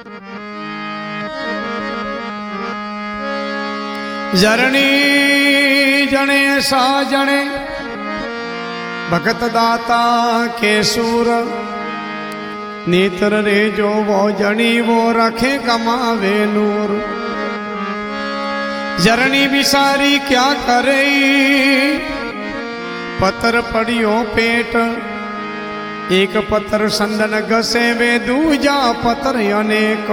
जरणी जने साजने भगत दाता के सूर नेत्र रे जो वो जनी वो रखे कमावे नूर। जरनी बिसारी क्या करे पत्थर पड़ियो पेट एक पत्थर संदन घसे वे दूजा पत्थर अनेक।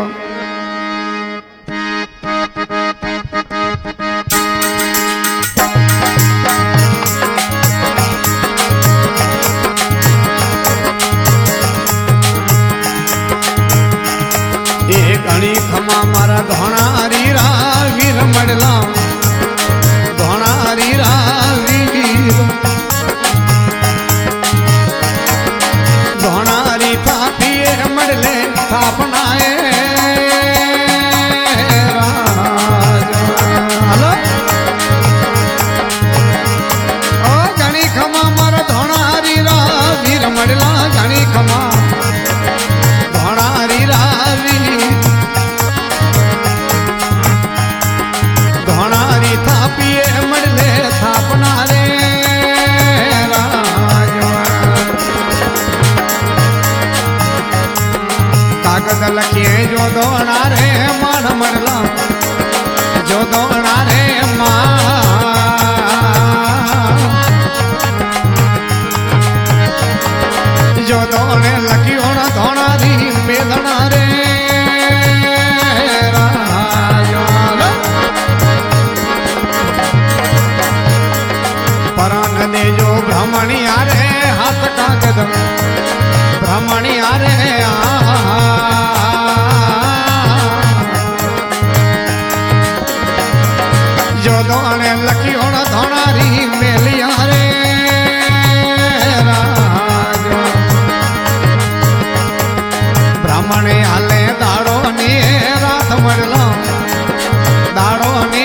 घणी खमा मारा धोना रीरा वीर मडला धोना रीरा वीर धोना री थापिए मडले थापनाए हेलो ओ घणी खमा मारा धोना रीरा वीर मडला घणी खमा धोना रीरा वीर कागज लखिए जो दोना रे मान मरला जो दोना रे जो दोने लखियो ना धोना री मेलना रे परान ने जो ब्राह्मणिया रे हाथ कागज ब्राह्मणिया रे जो दोने लखियो ना धोना री मेलिया रे ब्राह्मणे हाले दाड़ो ने रात मरला दाड़ो ने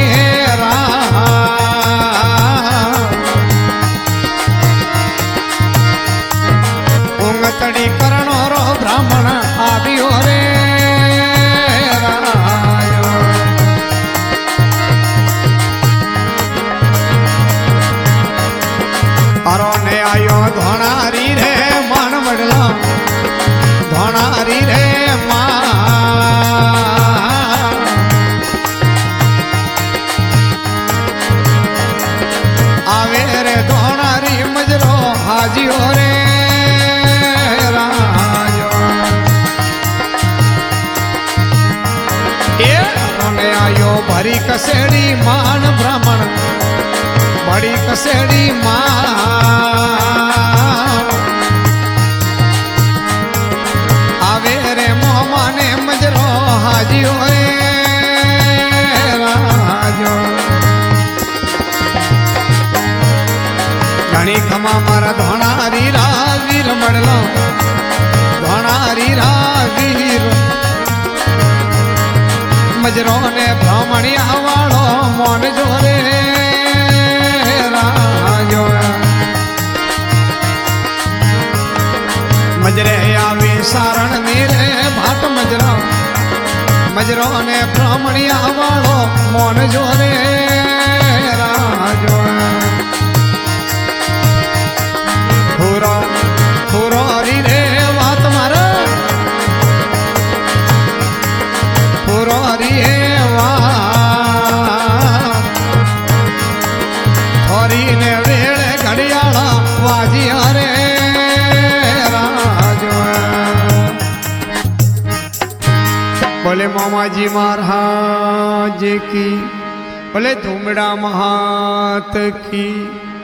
उंगतड़ी करणो रो ब्राह्मण आदियो रे अरो ने आयो धोनारी रे मान मडला धोनारी रे आवे रे धोनारी मजरो हाजियो रे आयो भरी कसेड़ी मान ब्राह्मण बड़ी कसेड़ी मान आवे रे मोहमा ने मजरो हाजियो राजो घणी खमा मारा धोनारी रा वीर मडलो धोनारी रा वीर मजरो ने ब्राह्मणिया वालो मोन जोरे राजो मजरे आवे सारण मेरे भाट मजरा मजरो ने ब्राह्मणिया वालो मोन जोरे राजो पूरा पूरा री रे बात मारा पूरा री थोरी ने वेड़े घड़ियाला वाजिया रे राजो बोले मामाजी महाराज की बोले धूमड़ा महात की।